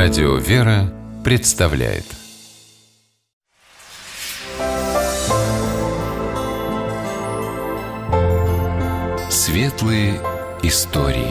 Радио «Вера» представляет Светлые истории.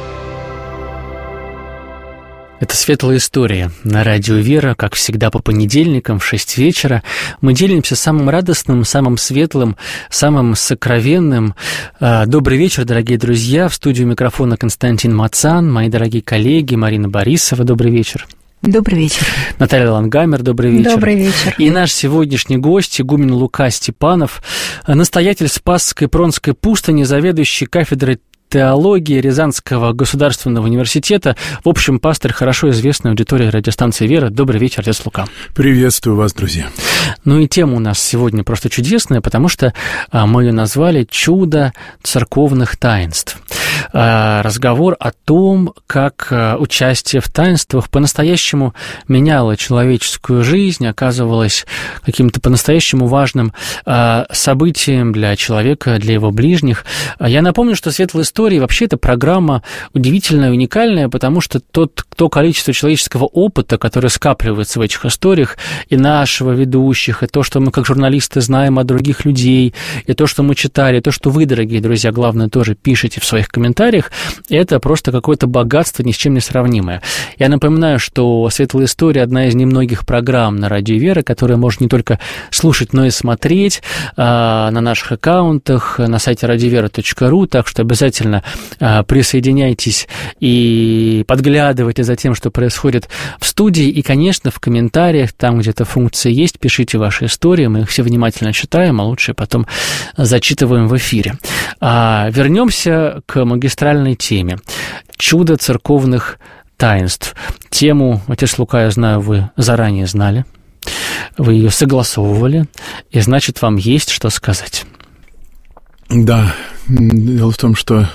Это «Светлая история» на радио «Вера», как всегда, по понедельникам в 6 вечера. Мы делимся самым радостным, самым светлым, самым сокровенным. Добрый вечер, дорогие друзья. В студию микрофона Константин Мацан, мои дорогие коллеги Марина Борисова. Добрый вечер. Добрый вечер. Наталья Лангамер, добрый вечер. Добрый вечер. И наш сегодняшний гость, игумен Лука Степанов, настоятель Спасской Пронской пустыни, заведующий кафедрой теологии Рязанского государственного университета. В общем, пастырь хорошо известной аудитории радиостанции «Вера». Добрый вечер, отец Лука. Приветствую вас, друзья. Ну и тема у нас сегодня просто чудесная, потому что мы ее назвали «Чудо церковных таинств». Разговор о том, как участие в таинствах по-настоящему меняло человеческую жизнь, оказывалось каким-то по-настоящему важным событием для человека, для его ближних. Я напомню, что «Светлая история» вообще это программа удивительная, уникальная, потому что то количество человеческого опыта, которое скапливается в этих историях, и нашего ведущих, и то, что мы как журналисты знаем о других людей, и то, что мы читали, и то, что вы, дорогие друзья, главное, тоже пишете в своих комментариях, это просто какое-то богатство ни с чем не сравнимое. Я напоминаю, что «Светлая история» — одна из немногих программ на радио «Вера», которая может не только слушать, но и смотреть на наших аккаунтах, на сайте radiovera.ru, так что обязательно присоединяйтесь и подглядывайте за тем, что происходит в студии, и, конечно, в комментариях, там, где эта функция есть, пишите ваши истории, мы их все внимательно читаем, а лучше потом зачитываем в эфире. Вернемся к магистральной теме «Чудо церковных таинств». Тему, отец Лука, я знаю, вы заранее знали, вы ее согласовывали, и значит, вам есть что сказать. Да, дело в том, что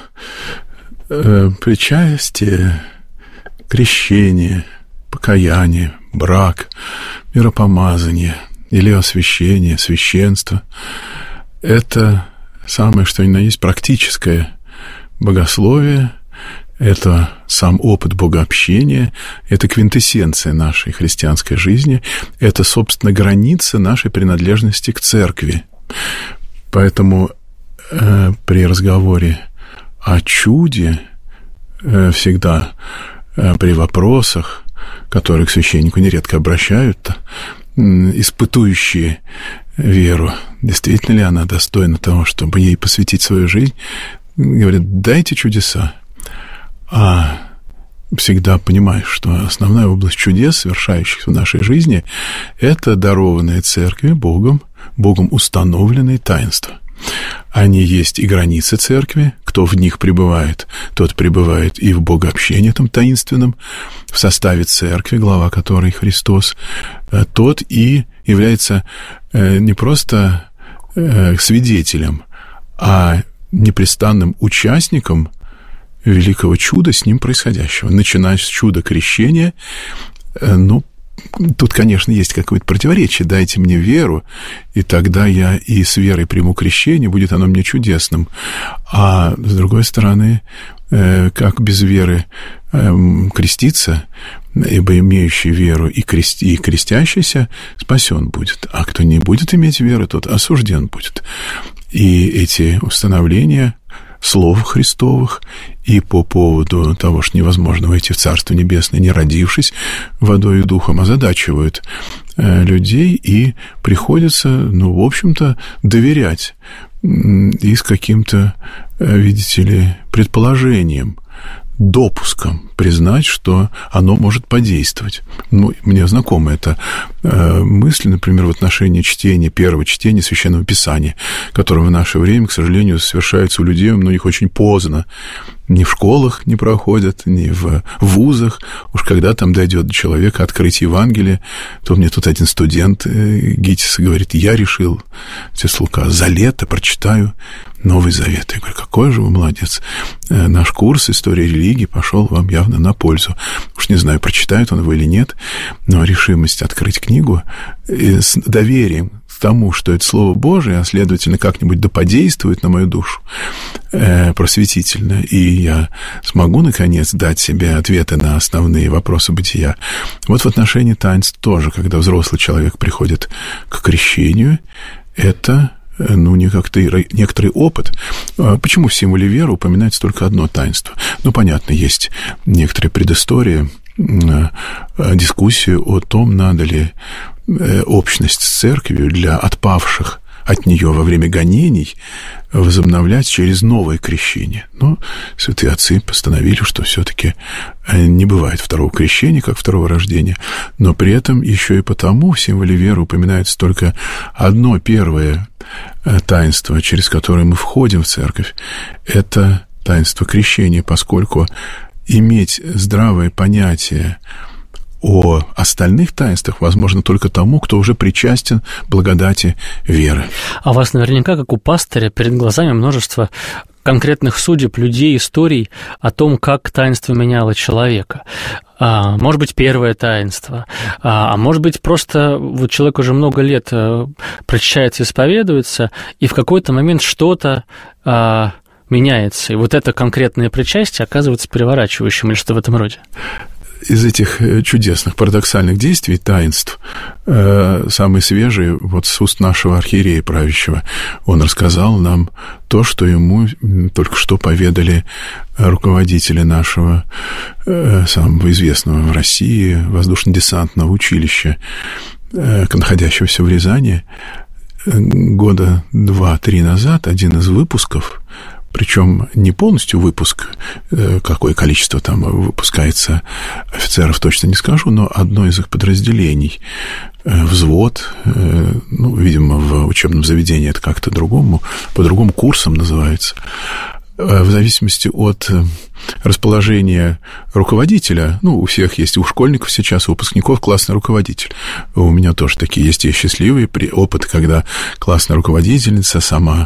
причастие, крещение, покаяние, брак, миропомазание или освящение, священство – это самое, что ни на есть, практическое богословие, это сам опыт богообщения, это квинтэссенция нашей христианской жизни, это, собственно, граница нашей принадлежности к церкви. Поэтому при разговоре о чуде всегда при вопросах, которые к священнику нередко обращают, испытующие веру, действительно ли она достойна того, чтобы ей посвятить свою жизнь, говорят: дайте чудеса. А всегда понимаешь, что основная область чудес, совершающихся в нашей жизни, это дарованные церкви Богом установленные таинства. Они есть и границы церкви, кто в них пребывает, тот пребывает и в богообщении этом таинственном, в составе церкви, глава которой Христос, тот и является не просто свидетелем, а непрестанным участником великого чуда с ним происходящего, начиная с чуда крещения. Тут, конечно, есть какое-то противоречие. Дайте мне веру, и тогда я и с верой приму крещение, будет оно мне чудесным. А с другой стороны, как без веры креститься, ибо имеющий веру и крестящийся спасен будет, а кто не будет иметь веры, тот осужден будет. И эти установления слов Христовых и по поводу того, что невозможно войти в Царство Небесное, не родившись водой и духом, озадачивают людей, и приходится, в общем-то, доверять и с каким-то, видите ли, предположением, допуском признать, что оно может подействовать. Мне знакома эта мысль, например, в отношении первого чтения Священного Писания, которое в наше время, к сожалению, совершается у людей, у многих очень поздно. Ни в школах не проходят, ни в вузах. Уж когда там дойдет до человека открыть Евангелие, то мне тут один студент ГИТИСа говорит: я решил, отец Лука, за лето прочитаю Новый Завет. Я говорю: какой же вы молодец. Наш курс «История религии» пошел вам явно на пользу. Уж не знаю, прочитает он его или нет, но решимость открыть книгу с доверием тому, что это Слово Божие, а, следовательно, как-нибудь доподействует на мою душу просветительно, и я смогу, наконец, дать себе ответы на основные вопросы бытия. Вот в отношении таинств тоже, когда взрослый человек приходит к крещению, это, некоторый опыт. Почему в символе веры упоминается только одно таинство? Понятно, есть некоторые предыстории, дискуссию о том, надо ли общность с церковью для отпавших от нее во время гонений возобновлять через новое крещение. Но святые отцы постановили, что все-таки не бывает второго крещения, как второго рождения, но при этом еще и потому в символе веры упоминается только одно первое таинство, через которое мы входим в церковь. Это таинство крещения, поскольку иметь здравое понятие о остальных таинствах возможно только тому, кто уже причастен благодати веры. А у вас наверняка, как у пастыря, перед глазами множество конкретных судеб, людей, историй о том, как таинство меняло человека. Может быть, первое таинство, а может быть, просто вот человек уже много лет причащается, исповедуется, и в какой-то момент что-то меняется, и вот это конкретное причастие оказывается переворачивающим или что в этом роде? Из этих чудесных, парадоксальных действий, таинств, самый свежий, вот с уст нашего архиерея правящего, он рассказал нам то, что ему только что поведали руководители нашего самого известного в России воздушно-десантного училища, находящегося в Рязани. Года 2-3 назад один из выпусков, причем не полностью выпуск, какое количество там выпускается офицеров, точно не скажу, но одно из их подразделений, взвод, видимо, в учебном заведении это как-то по-другому курсом называется, в зависимости от расположения руководителя, у всех есть, у школьников сейчас, у выпускников классный руководитель. У меня тоже такие есть и счастливые опыты, когда классная руководительница сама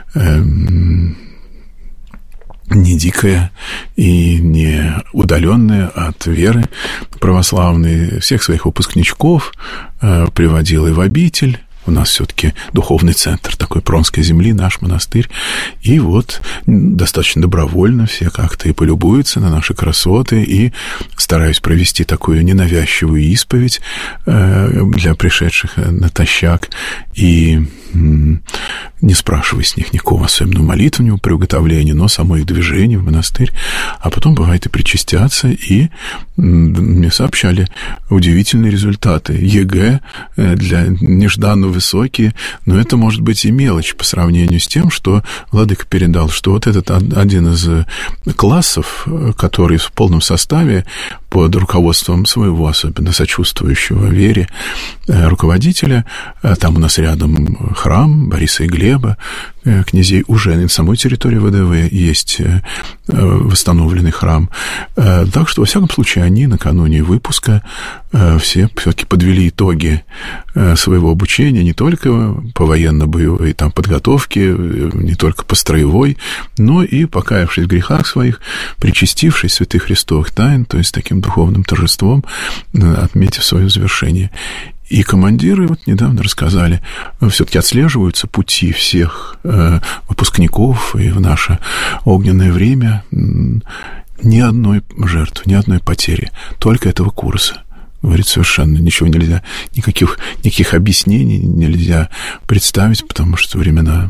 не дикая и не удаленная от веры православной, всех своих выпускничков приводила и в обитель. У нас все-таки духовный центр такой Пронской земли, наш монастырь. И вот достаточно добровольно все как-то и полюбуются на наши красоты, и стараюсь провести такую ненавязчивую исповедь для пришедших натощак. И не спрашивая с них никакого особенного молитвенного приуготовления, но само их движение в монастырь. А потом, бывает, и причастятся, и мне сообщали удивительные результаты. ЕГЭ для нежданно высокие, но это может быть и мелочь по сравнению с тем, что владыка передал, что вот этот один из классов, который в полном составе под руководством своего особенно сочувствующего вере руководителя, там у нас рядом храм Бориса и Глеба, князей, уже на самой территории ВДВ есть восстановленный храм. Так что, во всяком случае, они накануне выпуска все все-таки подвели итоги своего обучения не только по военно-боевой там подготовке, не только по строевой, но и, покаявшись в грехах своих, причастившись святых христовых тайн, то есть таким духовным торжеством, отметив свое завершение. И командиры вот недавно рассказали, все-таки отслеживаются пути всех выпускников, и в наше огненное время ни одной жертвы, ни одной потери, только этого курса. Говорит, совершенно ничего нельзя, никаких объяснений нельзя представить, потому что времена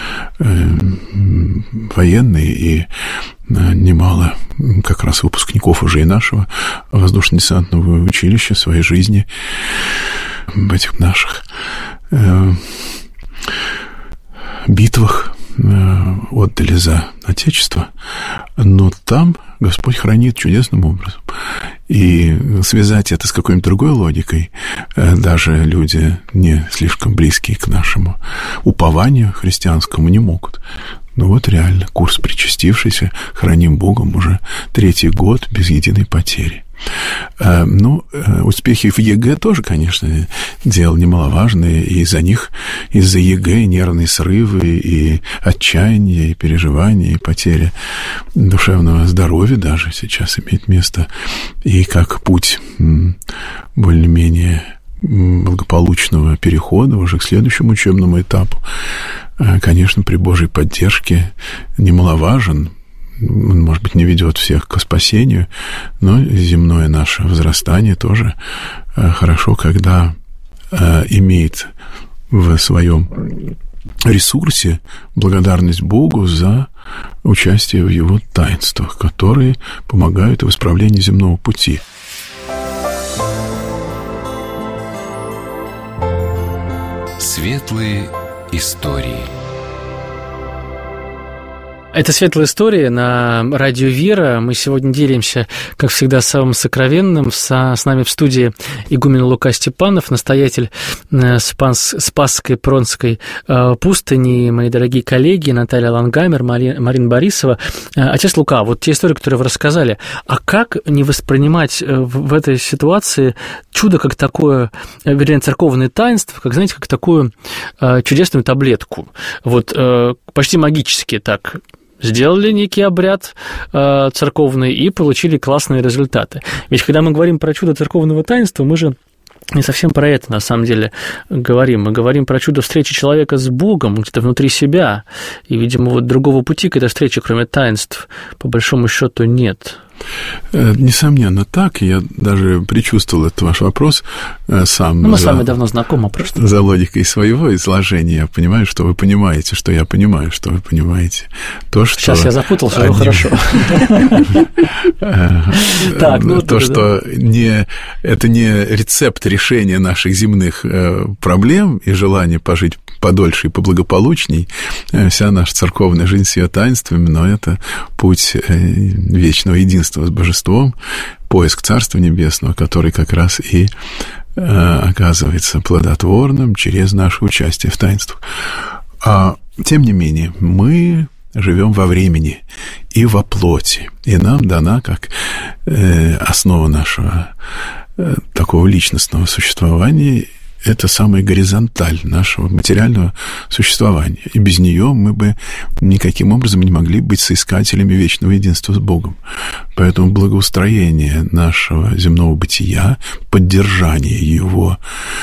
военные, и немало как раз выпускников уже и нашего воздушно-десантного училища своей жизни в этих наших битвах отдали за Отечество, но там Господь хранит чудесным образом. И связать это с какой-нибудь другой логикой даже люди, не слишком близкие к нашему упованию христианскому, не могут. Ну вот реально, курс причастившийся, храним Богом уже 3-й год без единой потери. Успехи в ЕГЭ тоже, конечно, дело немаловажное, и из-за ЕГЭ нервные срывы, и отчаяние, и переживания, и потеря душевного здоровья даже сейчас имеет место, и как путь более-менее благополучного перехода уже к следующему учебному этапу, конечно, при Божьей поддержке немаловажен. Он, может быть, не ведет всех к спасению, но земное наше возрастание тоже хорошо, когда имеет в своем ресурсе благодарность Богу за участие в Его таинствах, которые помогают в исправлении земного пути. Светлые истории. Это «Светлая история» на радио «Вера». Мы сегодня делимся, как всегда, самым сокровенным. С нами в студии игумен Лука Степанов, настоятель Спасской Пронской пустыни, мои дорогие коллеги Наталья Лангамер, Марина Борисова. Отец Лука, вот те истории, которые вы рассказали, а как не воспринимать в этой ситуации чудо как такое, вернее, церковное таинство, как, знаете, как такую чудесную таблетку? Вот почти магически так сделали некий обряд церковный и получили классные результаты. Ведь когда мы говорим про чудо церковного таинства, мы же не совсем про это, на самом деле, говорим. Мы говорим про чудо встречи человека с Богом где-то внутри себя. И, видимо, вот другого пути к этой встрече, кроме таинств, по большому счету нет. Несомненно, так. Я даже предчувствовал этот ваш вопрос сам. Мы с вами давно знакомы просто. За логикой своего изложения. Я понимаю, что вы понимаете, что я понимаю, что вы понимаете. То, что сейчас я запутался, но хорошо. То, что это не рецепт решения наших земных проблем и желания пожить подольше и поблагополучней. Вся наша церковная жизнь с ее таинствами, но это путь вечного единства с Божеством, поиск Царства Небесного, который как раз и оказывается плодотворным через наше участие в таинствах. А тем не менее, мы живем во времени и во плоти, и нам дана как основа нашего такого личностного существования это самая горизонталь нашего материального существования. И без нее мы бы никаким образом не могли быть соискателями вечного единства с Богом. Поэтому благоустроение нашего земного бытия, поддержание его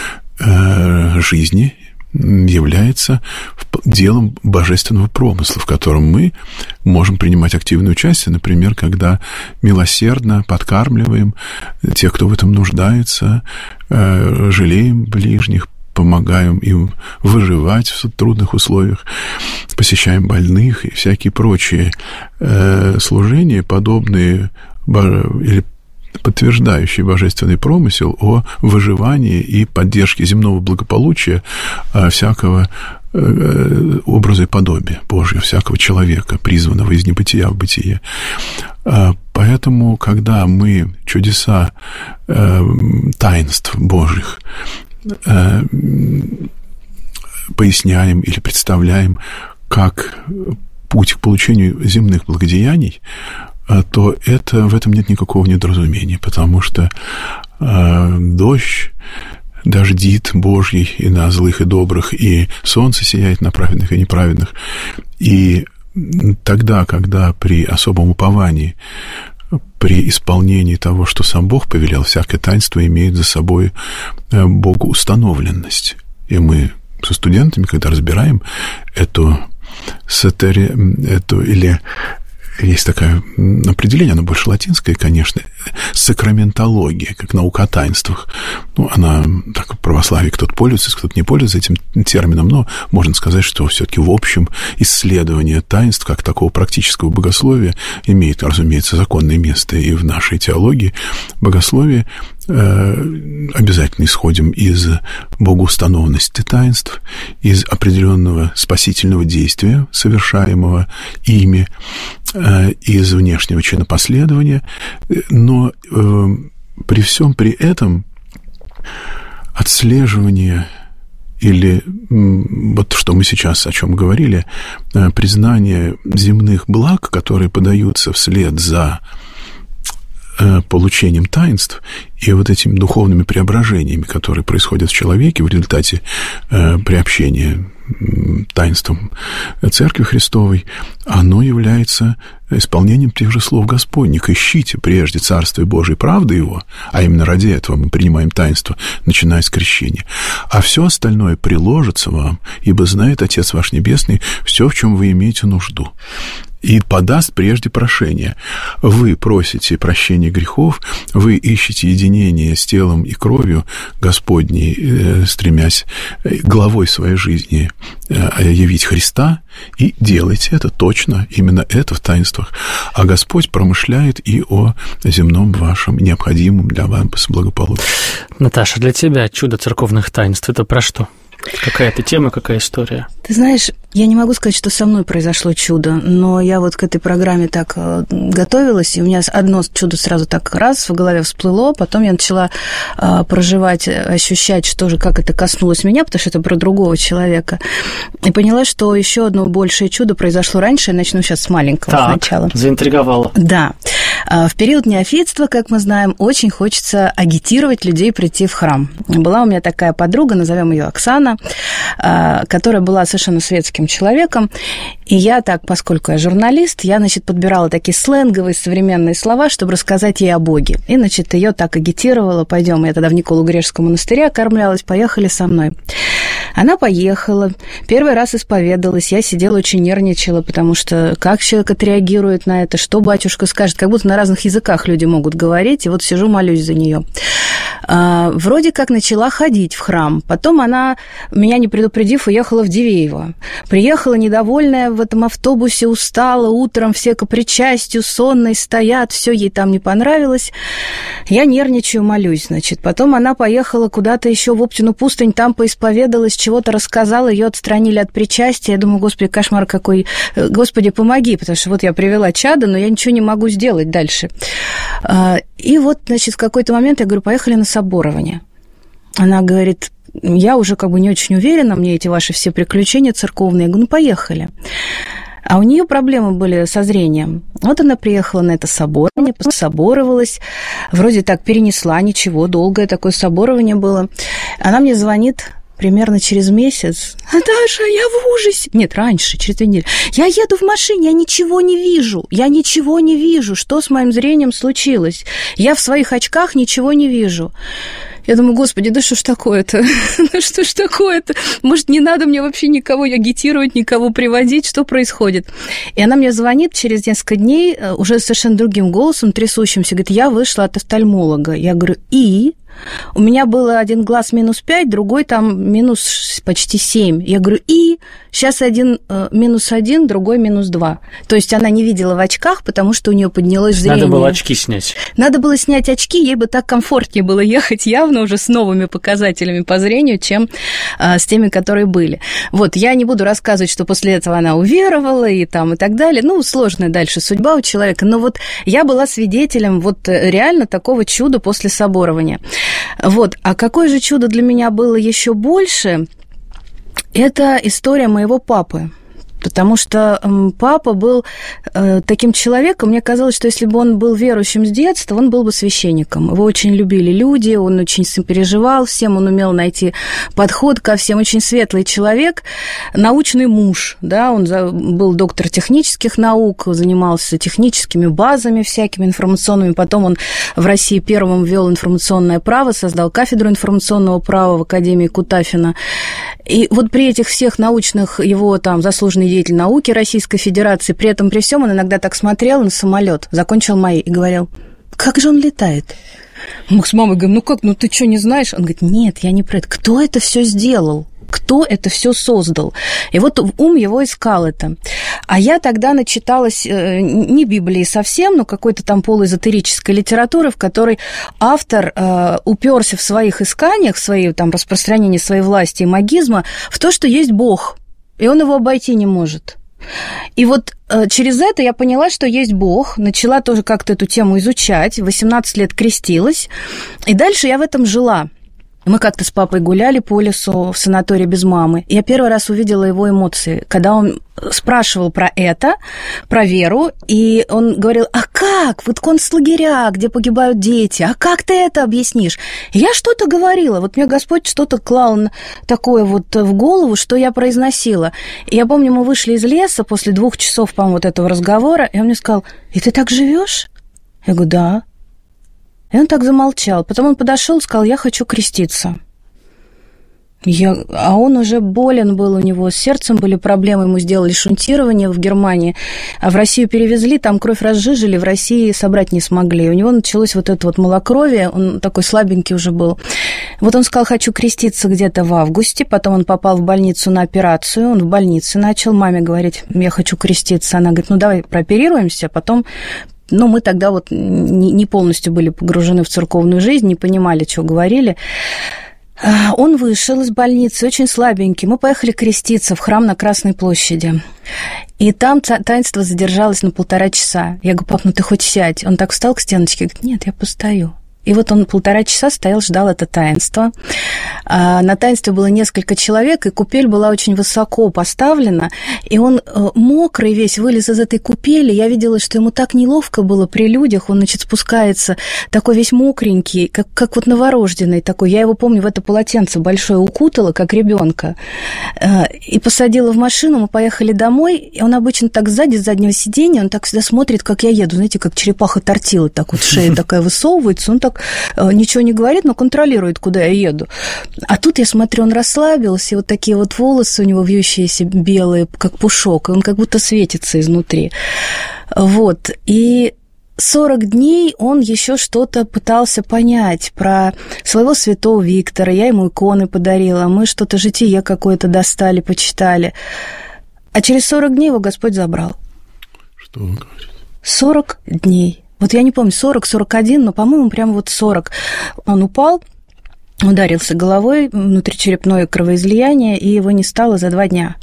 жизни является делом божественного промысла, в котором мы можем принимать активное участие, например, когда милосердно подкармливаем тех, кто в этом нуждается, жалеем ближних, помогаем им выживать в трудных условиях, посещаем больных и всякие прочие служения, подобные или подтверждающий божественный промысел о выживании и поддержке земного благополучия всякого образа и подобия Божьего, всякого человека, призванного из небытия в бытие. Поэтому, когда мы чудеса таинств Божьих поясняем или представляем как путь к получению земных благодеяний, то в этом нет никакого недоразумения, потому что дождь дождит Божий и на злых, и добрых, и солнце сияет на праведных и неправедных. И тогда, когда при особом уповании, при исполнении того, что сам Бог повелел, всякое таинство имеет за собой богоустановленность. И мы со студентами, когда разбираем эту или есть такое определение, оно больше латинское, конечно, сакраментология, как наука о таинствах. Она так в православии кто-то пользуется, кто-то не пользуется этим термином, но можно сказать, что все-таки в общем исследование таинств, как такого практического богословия, имеет, разумеется, законное место и в нашей теологии. Богословие обязательно исходим из богоустановленности таинств, из определенного спасительного действия, совершаемого ими, из внешнего чинопоследования, но при всем при этом отслеживание или вот что мы сейчас о чем говорили, признание земных благ, которые подаются вслед за получением таинств и вот этими духовными преображениями, которые происходят в человеке в результате приобщения таинством Церкви Христовой, оно является исполнением тех же слов Господних. «Ищите прежде Царствие Божие и правды Его», а именно ради этого мы принимаем таинство, начиная с крещения. А все остальное приложится вам, ибо знает Отец ваш Небесный все, в чем вы имеете нужду. И подаст прежде прошение. Вы просите прощения грехов, вы ищете единение с телом и кровью Господней, стремясь главой своей жизни явить Христа, и делайте это точно, именно это в таинствах. А Господь промышляет и о земном вашем, необходимом для вас благополучии. Наташа, для тебя чудо церковных таинств – это про что? Какая-то тема, какая история? Ты знаешь, я не могу сказать, что со мной произошло чудо, но я вот к этой программе так готовилась, и у меня одно чудо сразу так раз в голове всплыло, потом я начала проживать, ощущать, что же, как это коснулось меня, потому что это про другого человека, и поняла, что еще одно большее чудо произошло раньше, я начну сейчас с маленького сначала. Заинтриговала. Да. В период неофитства, как мы знаем, очень хочется агитировать людей прийти в храм. Была у меня такая подруга, назовем ее Оксана, которая была совершенно светским человеком, и я так, поскольку я журналист, я, подбирала такие сленговые современные слова, чтобы рассказать ей о Боге. И, ее так агитировала: пойдем, я тогда в Николо-Грешском монастыре окормлялась, поехали со мной. Она поехала, первый раз исповедалась, я сидела, очень нервничала, потому что как человек отреагирует на это, что батюшка скажет, как будто на разных языках люди могут говорить, и вот сижу, молюсь за нее. Вроде как начала ходить в храм, потом она, меня не предупредив, уехала в Дивеево. Приехала недовольная в этом автобусе, устала, утром все ко причастию, сонные стоят, все ей там не понравилось. Я нервничаю, молюсь, Потом она поехала куда-то еще в Оптину пустынь, там поисповедалась, чего-то рассказала, ее отстранили от причастия. Я думаю, Господи, кошмар какой, Господи, помоги, потому что вот я привела чадо, но я ничего не могу сделать дальше. И вот, в какой-то момент я говорю: поехали на соборование. Она говорит: я уже не очень уверена, мне эти ваши все приключения церковные. Я говорю: поехали. А у нее проблемы были со зрением. Вот она приехала на это соборование, пособоровалась, вроде так перенесла, ничего, долгое такое соборование было. Она мне звонит примерно через месяц: Наташа, я в ужасе. Нет, раньше, через 2 недели. Я еду в машине, я ничего не вижу. Что с моим зрением случилось? Я в своих очках ничего не вижу. Я думаю: Господи, да что ж такое-то? Что ж такое-то? Может, не надо мне вообще никого агитировать, никого приводить? Что происходит? И она мне звонит через несколько дней уже совершенно другим голосом, трясущимся, говорит: я вышла от офтальмолога. Я говорю: и? У меня было один глаз -5, другой там минус почти 7. Я говорю: и? Сейчас один -1, другой -2. То есть она не видела в очках, потому что у нее поднялось зрение. Надо было очки снять. Надо было снять очки, ей бы так комфортнее было ехать явно уже с новыми показателями по зрению, чем с теми, которые были. Вот, я не буду рассказывать, что после этого она уверовала и так далее. Сложная дальше судьба у человека. Но вот я была свидетелем реально такого чуда после соборования. Вот. А какое же чудо для меня было еще больше? Это история моего папы. Потому что папа был таким человеком, мне казалось, что если бы он был верующим с детства, он был бы священником. Его очень любили люди, он очень сопереживал всем, он умел найти подход ко всем, очень светлый человек, научный муж, да, он был доктор технических наук, занимался техническими базами всякими информационными, потом он в России первым ввел информационное право, создал кафедру информационного права в Академии Кутафина. И вот при этих всех научных его заслуженный деятель науки Российской Федерации, при этом при всем он иногда так смотрел на самолет, закончил МАИ и говорил: как же он летает? Мы с мамой говорим: ты что, не знаешь? Он говорит: нет, я не про это. Кто это все сделал? Кто это все создал? И вот ум его искал это. А я тогда начиталась не Библии совсем, но какой-то полуэзотерической литературы, в которой автор уперся в своих исканиях, в своей распространении своей власти и магизма в то, что есть Бог, и он его обойти не может. И вот через это я поняла, что есть Бог, начала тоже как-то эту тему изучать, 18 лет крестилась, и дальше я в этом жила. Мы как-то с папой гуляли по лесу в санатории без мамы. Я первый раз увидела его эмоции, когда он спрашивал про это, про веру, и он говорил: а как? Вот концлагеря, где погибают дети, а как ты это объяснишь? И я что-то говорила, вот мне Господь что-то клал такое вот в голову, что я произносила. И я помню, мы вышли из леса после 2 часов, по-моему, вот этого разговора, и он мне сказал: и ты так живешь? Я говорю: да. И он так замолчал. Потом он подошел и сказал: я хочу креститься. А он уже болен был, у него с сердцем были проблемы, ему сделали шунтирование в Германии, а в Россию перевезли, там кровь разжижили, в России собрать не смогли. У него началось вот это вот малокровие, он такой слабенький уже был. Вот он сказал: хочу креститься где-то в августе, потом он попал в больницу на операцию, он в больнице начал маме говорить: я хочу креститься. Она говорит: ну давай прооперируемся, потом... Но мы тогда вот не полностью были погружены в церковную жизнь, не понимали, что говорили. Он вышел из больницы, очень слабенький. Мы поехали креститься в храм на Красной площади. И там таинство задержалось на 1,5 часа. Я говорю: пап, ну ты хоть сядь. Он так встал к стеночке и говорит: нет, я постою. И вот он 1,5 часа стоял, ждал это таинство. На таинстве было несколько человек, и купель была очень высоко поставлена, и он мокрый весь вылез из этой купели. Я видела, что ему так неловко было при людях. Он, значит, спускается такой весь мокренький, как вот новорожденный такой. Я его, помню, в это полотенце большое укутала, как ребенка, и посадила в машину. Мы поехали домой, и он обычно так сзади, с заднего сиденья, он так всегда смотрит, как я еду. Знаете, как черепаха тортила, так вот шея такая высовывается, он так ничего не говорит, но контролирует, куда я еду. А тут я смотрю, он расслабился, и вот такие вот волосы у него вьющиеся белые, как пушок, и он как будто светится изнутри. Вот. И 40 дней он еще что-то пытался понять про своего святого Виктора. Я ему иконы подарила, мы что-то житие какое-то достали, почитали. А через 40 дней его Господь забрал. Что вы говорите? 40 дней. Вот я не помню, 40, 41, но, по-моему, прямо вот 40. Он упал, ударился головой, внутричерепное кровоизлияние, и его не стало за 2 дня.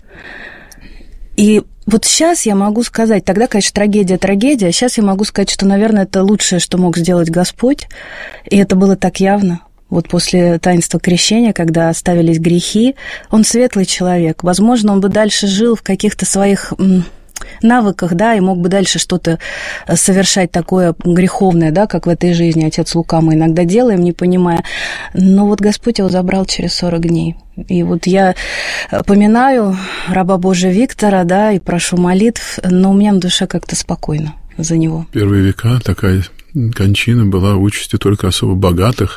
И вот сейчас я могу сказать, тогда, конечно, трагедия, а сейчас я могу сказать, что, наверное, это лучшее, что мог сделать Господь, и это было так явно. Вот после таинства крещения, когда оставились грехи, он светлый человек. Возможно, он бы дальше жил в каких-то своих... навыках, да, и мог бы дальше что-то совершать такое греховное, да, как в этой жизни отец Лука мы иногда делаем, не понимая. Но вот Господь его забрал через 40 дней. И вот я поминаю раба Божия Виктора, да, и прошу молитв, но у меня на душе как-то спокойно за него. В первые века такая кончина была участью только особо богатых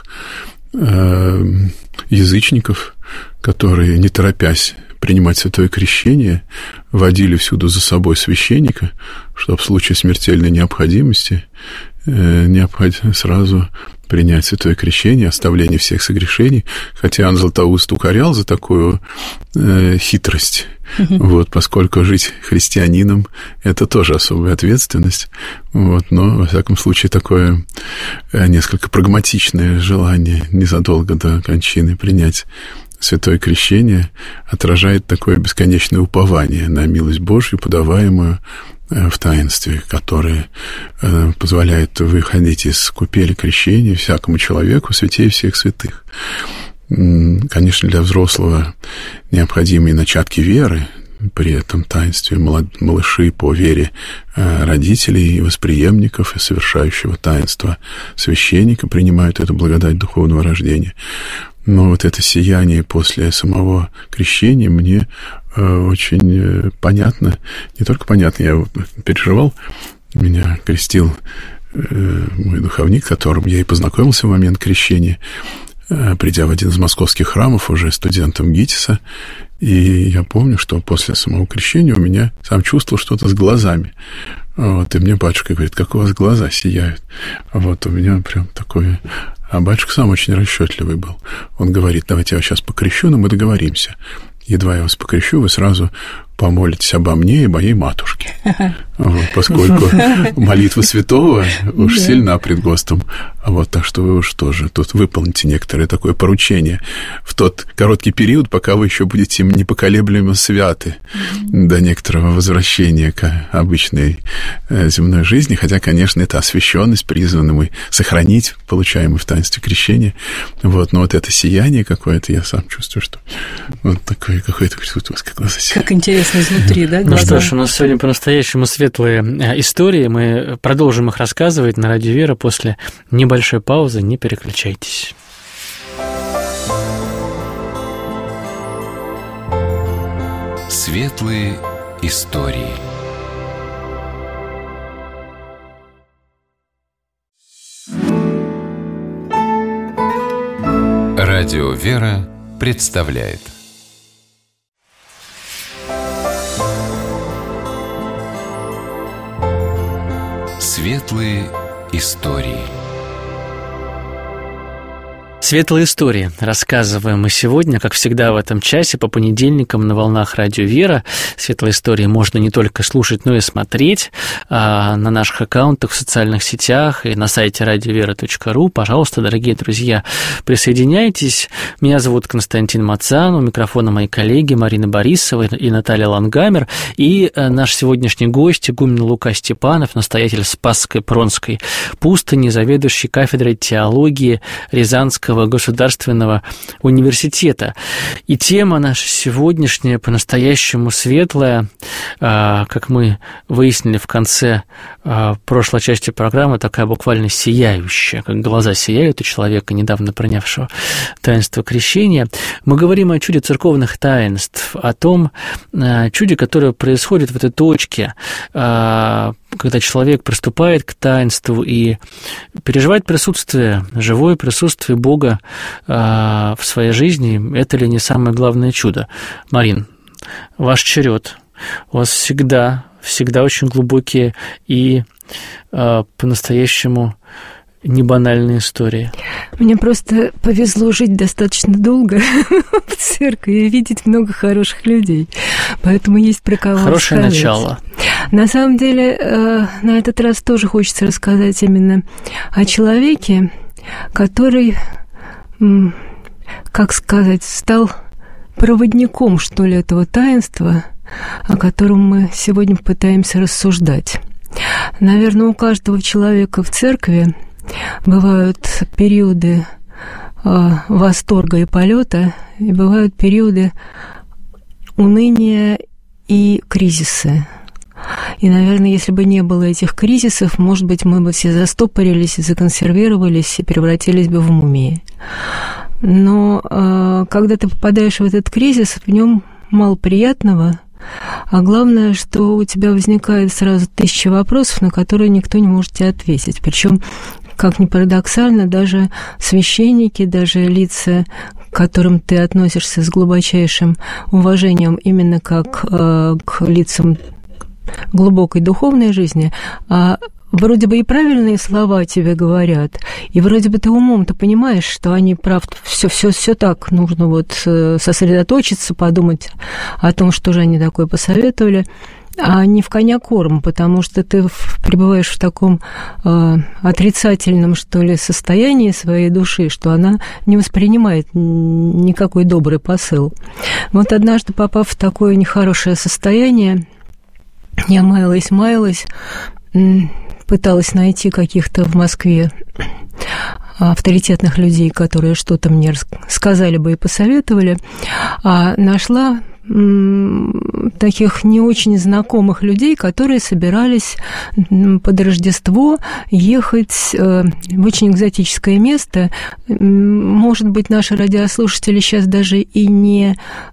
язычников, которые, не торопясь принимать святое крещение, водили всюду за собой священника, чтобы в случае смертельной необходимости сразу принять святое крещение, оставление всех согрешений, хотя Иоанн Златоуст укорял за такую хитрость, вот, поскольку жить христианином – это тоже особая ответственность, вот, но, во всяком случае, такое несколько прагматичное желание незадолго до кончины принять святое крещение отражает такое бесконечное упование на милость Божью, подаваемую в таинстве, которое позволяет выходить из купели крещения всякому человеку святее всех святых. Конечно, для взрослого необходимы начатки веры при этом таинстве, малыши по вере родителей и восприемников и совершающего таинства священника принимают эту благодать духовного рождения. Но вот это сияние после самого крещения мне очень понятно. Не только понятно, я переживал. Меня крестил мой духовник, с которым я и познакомился в момент крещения, придя в один из московских храмов, уже студентом ГИТИСа. И я помню, что после самого крещения у меня сам чувствовал что-то с глазами. Вот, и мне батюшка говорит: как у вас глаза сияют. Вот у меня прям такое... А батюшка сам очень расчетливый был. Он говорит: давайте я вас сейчас покрещу, но мы договоримся. Едва я вас покрещу, вы сразу помолитесь обо мне и моей матушке. Вот, поскольку молитва святого уж сильна пред Господом. Вот, так что вы уж тоже тут выполните некоторое такое поручение в тот короткий период, пока вы еще будете непоколеблемо святы до некоторого возвращения к обычной земной жизни. Хотя, конечно, это освященность призвана мы сохранить, получаемую в таинстве крещения. Вот, но вот это сияние какое-то, я сам чувствую, что вот такое какое-то присутствие, как глаза сияют. Как интересно изнутри, да, глаза? Ну что ж, у нас сегодня по-настоящему светлые истории. Мы продолжим их рассказывать на Радио Вера после небольшой паузы. Не переключайтесь. Светлые истории. Радио Вера представляет. Светлые истории. Светлые истории рассказываем мы сегодня, как всегда, в этом часе, по понедельникам на волнах Радио Вера. Светлые истории можно не только слушать, но и смотреть на наших аккаунтах в социальных сетях и на сайте радиовера.ру. Пожалуйста, дорогие друзья, присоединяйтесь. Меня зовут Константин Мацан, у микрофона мои коллеги Марина Борисова и Наталья Лангамер. И наш сегодняшний гость, игумен Лука Степанов, настоятель Спасской Пронской пустыни, заведующий кафедрой теологии Рязанского государственного университета. И тема наша сегодняшняя по-настоящему светлая, как мы выяснили в конце прошлой части программы, такая буквально сияющая, как глаза сияют у человека, недавно принявшего таинство крещения. Мы говорим о чуде церковных таинств, о том чуде, которое происходит в этой точке, когда человек приступает к таинству и переживает присутствие, живое присутствие Бога в своей жизни. Это ли не самое главное чудо? Марин, ваш черед. У вас всегда очень глубокие и по-настоящему небанальные истории. Мне просто повезло жить достаточно долго в церкви и видеть много хороших людей. Поэтому есть про кого хорошее рассказать. Начало. На самом деле, на этот раз тоже хочется рассказать именно о человеке, который, как сказать, стал проводником, что ли, этого таинства, о котором мы сегодня пытаемся рассуждать. Наверное, у каждого человека в церкви бывают периоды восторга и полета, и бывают периоды уныния и кризисы. И, наверное, если бы не было этих кризисов, может быть, мы бы все застопорились, законсервировались и превратились бы в мумии. Но когда ты попадаешь в этот кризис, в нем мало приятного, а главное, что у тебя возникает сразу 1000 вопросов, на которые никто не может тебе ответить. Причем, как ни парадоксально, даже священники, даже лица, к которым ты относишься с глубочайшим уважением именно как к лицам глубокой духовной жизни, вроде бы и правильные слова тебе говорят, и вроде бы ты умом-то понимаешь, что они правда, все так, нужно вот сосредоточиться, подумать о том, что же они такое посоветовали, а не в коня корм, потому что ты пребываешь в таком отрицательном, что ли, состоянии своей души, что она не воспринимает никакой добрый посыл. Вот однажды, попав в такое нехорошее состояние, я маялась, пыталась найти каких-то в Москве авторитетных людей, которые что-то мне сказали бы и посоветовали, а нашла таких не очень знакомых людей, которые собирались под Рождество ехать в очень экзотическое место. Может быть, наши радиослушатели сейчас даже и не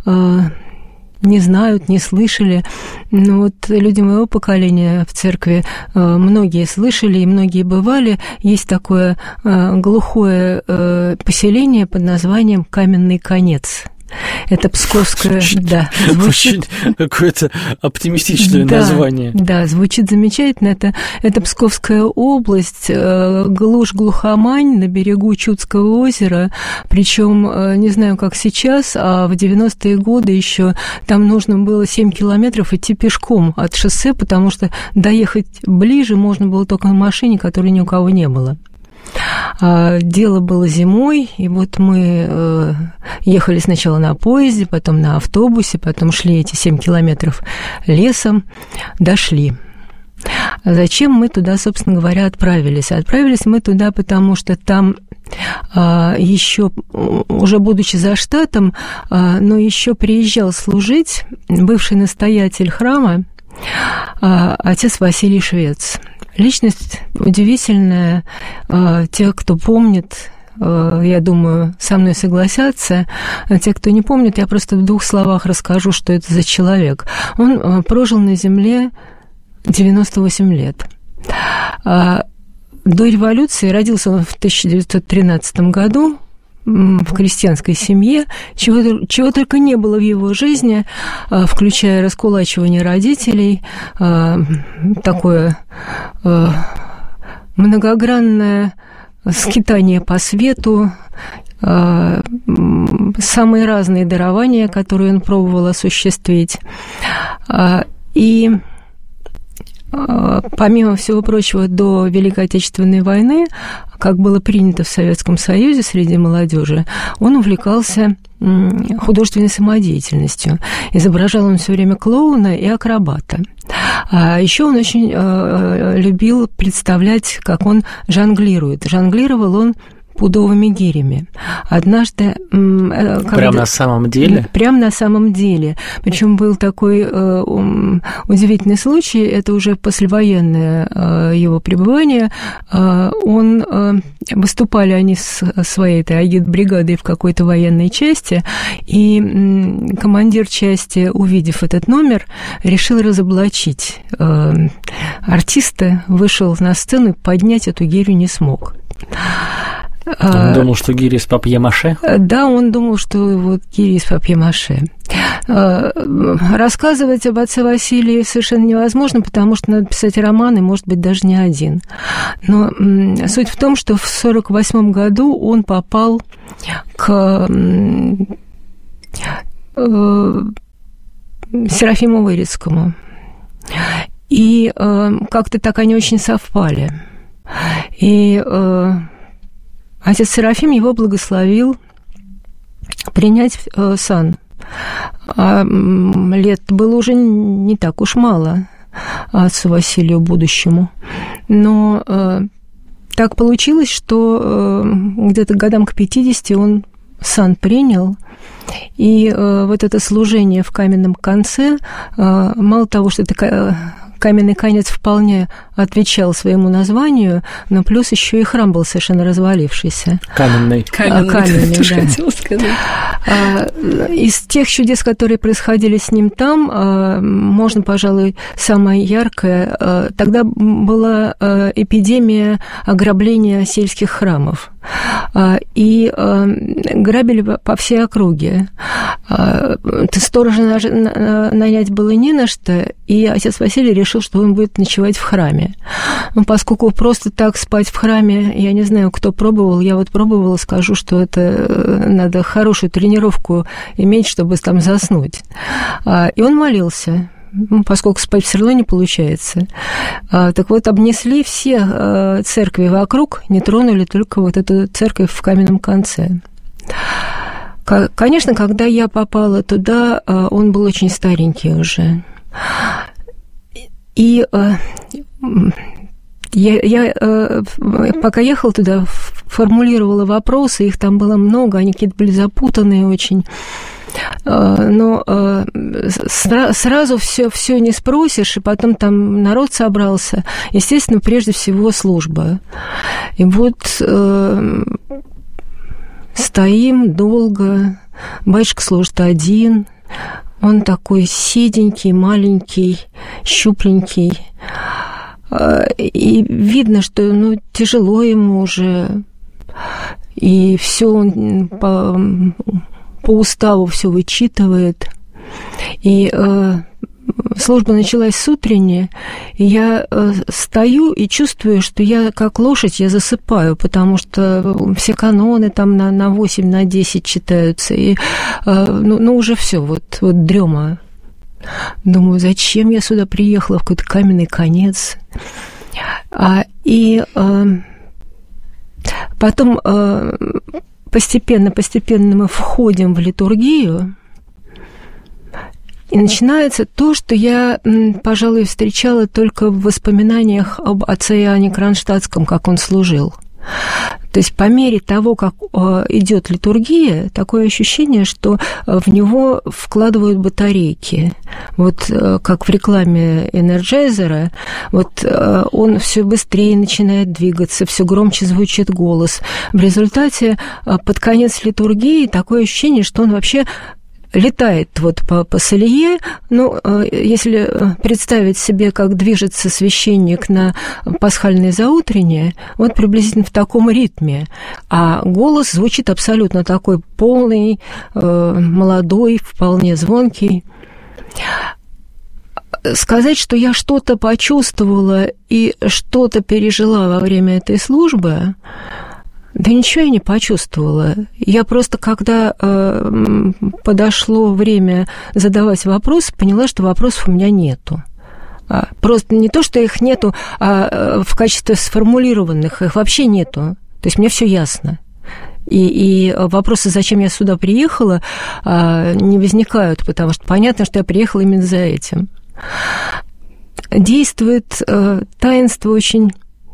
знают, не слышали. Но вот люди моего поколения в церкви многие слышали и многие бывали. Есть такое глухое поселение под названием Каменный Конец. Это Псковская... Да, звучит какое-то оптимистичное название. Да, звучит замечательно. Это Псковская область, глушь-глухомань на берегу Чудского озера. Причем, не знаю, как сейчас, а в 90-е годы еще там нужно было 7 километров идти пешком от шоссе, потому что доехать ближе можно было только на машине, которой ни у кого не было. Дело было зимой, и вот мы ехали сначала на поезде, потом на автобусе, потом шли эти 7 километров лесом, дошли. Зачем мы туда, собственно говоря, отправились? Отправились мы туда, потому что там еще, уже будучи за штатом, но еще приезжал служить бывший настоятель храма, отец Василий Швец. Личность удивительная. Те, кто помнит, я думаю, со мной согласятся. А те, кто не помнит, я просто в 2 словах расскажу, что это за человек. Он прожил на земле 98 лет. До революции родился он в 1913 году в крестьянской семье, чего только не было в его жизни, включая раскулачивание родителей, такое многогранное скитание по свету, самые разные дарования, которые он пробовал осуществить. И помимо всего прочего, до Великой Отечественной войны, как было принято в Советском Союзе среди молодежи, он увлекался художественной самодеятельностью. Изображал он все время клоуна и акробата. А еще он очень любил представлять, как он жонглирует. Жонглировал он пудовыми гирями. Однажды... Прямо на самом деле? Прямо на самом деле. Причем был такой удивительный случай, это уже послевоенное его пребывание. Выступали они с своей этой агитбригадой в какой-то военной части, и командир части, увидев этот номер, решил разоблачить артиста, вышел на сцену и поднять эту гирю не смог. Он думал, что гири из папье-маше? Да, он думал, что вот гири из папье-маше. Рассказывать об отце Василии совершенно невозможно, потому что надо писать роман, и, может быть, даже не один. Но суть в том, что в 1948 году он попал к Серафиму Вырицкому. И как-то так они очень совпали. И отец Серафим его благословил принять сан. Лет было уже не так уж мало отцу Василию будущему. Но так получилось, что где-то годам к 50 он сан принял. И вот это служение в каменном конце, мало того, что это каменный конец вполне отвечал своему названию, но плюс еще и храм был совершенно развалившийся. Каменный, да. Хотела сказать. Из тех чудес, которые происходили с ним там, можно, пожалуй, самое яркое. Тогда была эпидемия ограбления сельских храмов. И грабили по всей округе. Сторожа нанять было не на что, и отец Василий решил, что он будет ночевать в храме. Но поскольку просто так спать в храме, я не знаю, кто пробовал, я вот пробовала, скажу, что это надо хорошую тренировку иметь, чтобы там заснуть. И он молился. Поскольку спать все равно не получается. Так вот, обнесли все церкви вокруг, не тронули только вот эту церковь в каменном конце. Конечно, когда я попала туда, он был очень старенький уже. И я пока ехала туда, формулировала вопросы, их там было много, они какие-то были запутанные очень. Но сразу все не спросишь, и потом там народ собрался. Естественно, прежде всего служба. И вот стоим долго, батюшка служит один, он такой седенький, маленький, щупленький, и видно, что тяжело ему уже, и все он по уставу все вычитывает. И служба началась с утренней, и я стою и чувствую, что я как лошадь, я засыпаю, потому что все каноны там на 8, на 10 читаются, и уже все, вот дрема. Думаю, зачем я сюда приехала, в какой-то каменный конец. Потом постепенно мы входим в литургию, и начинается то, что я, пожалуй, встречала только в воспоминаниях об отце Иоанне Кронштадтском, как он служил. То есть по мере того, как идет литургия, такое ощущение, что в него вкладывают батарейки. Вот как в рекламе Энерджайзера, вот он все быстрее начинает двигаться, все громче звучит голос. В результате под конец литургии такое ощущение, что он вообще летает вот по Салие. Если представить себе, как движется священник на пасхальное заутреннее, вот приблизительно в таком ритме. А голос звучит абсолютно такой полный, молодой, вполне звонкий. Сказать, что я что-то почувствовала и что-то пережила во время этой службы, да ничего я не почувствовала. Я просто, когда подошло время задавать вопросы, поняла, что вопросов у меня нету. Просто не то, что их нету, а в качестве сформулированных их вообще нету. То есть мне все ясно. И вопросы, зачем я сюда приехала, не возникают, потому что понятно, что я приехала именно за этим. Действует таинство очень...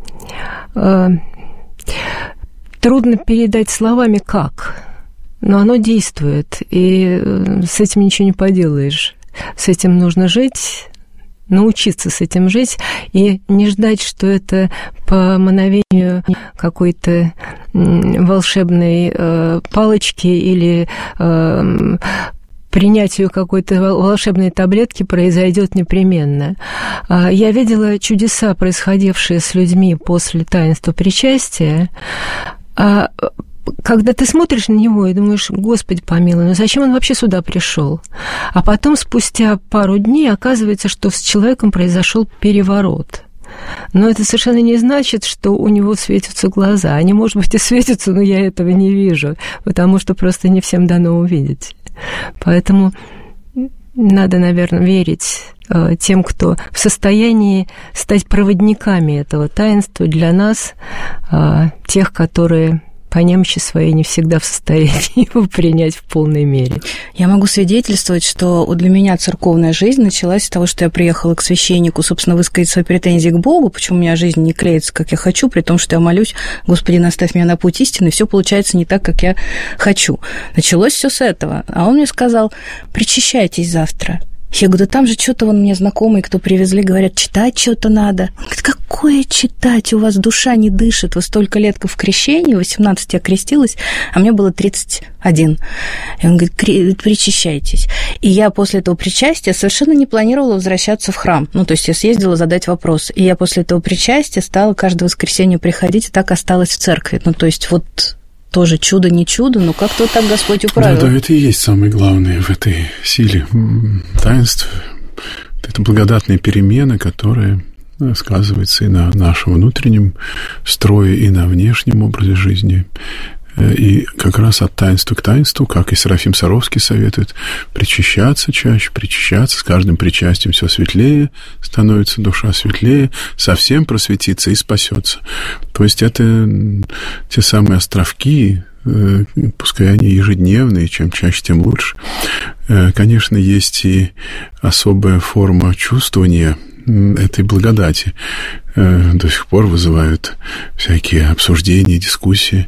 Трудно передать словами как, но оно действует, и с этим ничего не поделаешь. С этим нужно жить, научиться с этим жить, и не ждать, что это по мановению какой-то волшебной палочки или принятию какой-то волшебной таблетки произойдет непременно. Я видела чудеса, происходившие с людьми после таинства причастия. Когда ты смотришь на него и думаешь, Господи помилуй, ну зачем он вообще сюда пришел? А потом, спустя пару дней, оказывается, что с человеком произошел переворот. Но это совершенно не значит, что у него светятся глаза. Они, может быть, и светятся, но я этого не вижу, потому что просто не всем дано увидеть. Поэтому надо, наверное, верить тем, кто в состоянии стать проводниками этого таинства для нас, тех, которые по немощи своей не всегда в состоянии его принять в полной мере. Я могу свидетельствовать, что для меня церковная жизнь началась с того, что я приехала к священнику, собственно, высказать свои претензии к Богу, почему у меня жизнь не клеится, как я хочу, при том, что я молюсь, Господи, наставь меня на путь истины, и все получается не так, как я хочу. Началось все с этого. А он мне сказал, причащайтесь завтра. Я говорю, да там же что-то вон мне знакомые, кто привезли, говорят, читать что-то надо. Он говорит, какое читать? У вас душа не дышит. Вы столько лет в крещении, 18 я крестилась, а мне было 31. И он говорит, причащайтесь. И я после этого причастия совершенно не планировала возвращаться в храм. То есть я съездила задать вопрос. И я после этого причастия стала каждое воскресенье приходить, и так осталась в церкви. То есть вот... Тоже чудо, не чудо, но как-то так Господь управил. Да, это и есть самое главное в этой силе таинств. Это благодатная перемена, которая сказывается и на нашем внутреннем строе, и на внешнем образе жизни. И как раз от таинства к таинству, как и Серафим Саровский советует, причащаться чаще, причащаться, с каждым причастием все светлее, становится душа светлее, совсем просветится и спасется. То есть это те самые островки, пускай они ежедневные, чем чаще, тем лучше. Конечно, есть и особая форма чувствования этой благодати. До сих пор вызывают всякие обсуждения, дискуссии.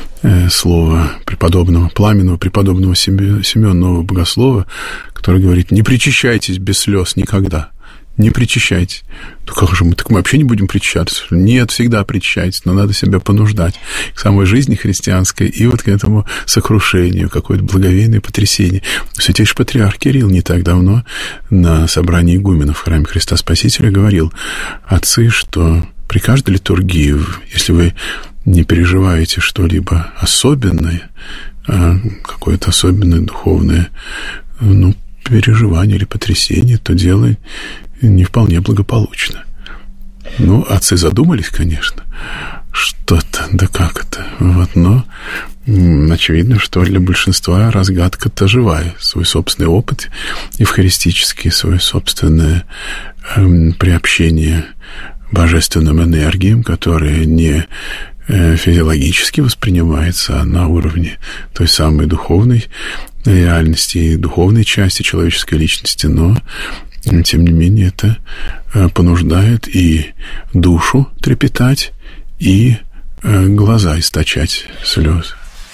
Слово пламенного преподобного Семёна Нового Богослова, который говорит, не причащайтесь без слез никогда. Не причащайтесь. Как же мы вообще не будем причащаться? Нет, всегда причащайтесь, но надо себя понуждать к самой жизни христианской и вот к этому сокрушению, какое-то благовейное потрясение. Святейший патриарх Кирилл не так давно на собрании игуменов в храме Христа Спасителя говорил, отцы, что при каждой литургии, если вы не переживаете что-либо особенное, какое-то особенное духовное переживание или потрясение, то дело не вполне благополучно. Отцы задумались, конечно, что-то, да как это, но очевидно, что для большинства разгадка-то живая, свой собственный опыт евхаристический, свое собственное приобщение божественным энергиям, которые не физиологически воспринимается, а на уровне той самой духовной реальности и духовной части человеческой личности, но тем не менее это понуждает и душу трепетать, и глаза источать слезы.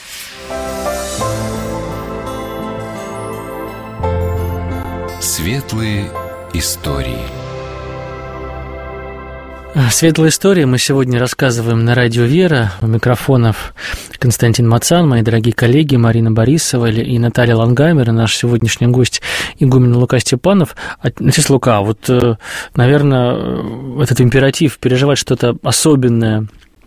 Светлые истории. Светлые истории мы сегодня рассказываем на радио «Вера». У микрофонов Константин Мацан, мои дорогие коллеги Марина Борисова и Наталья Лангамер, и наш сегодняшний гость игумен Лука Степанов. Отец Лука, наверное, этот императив переживать что-то особенное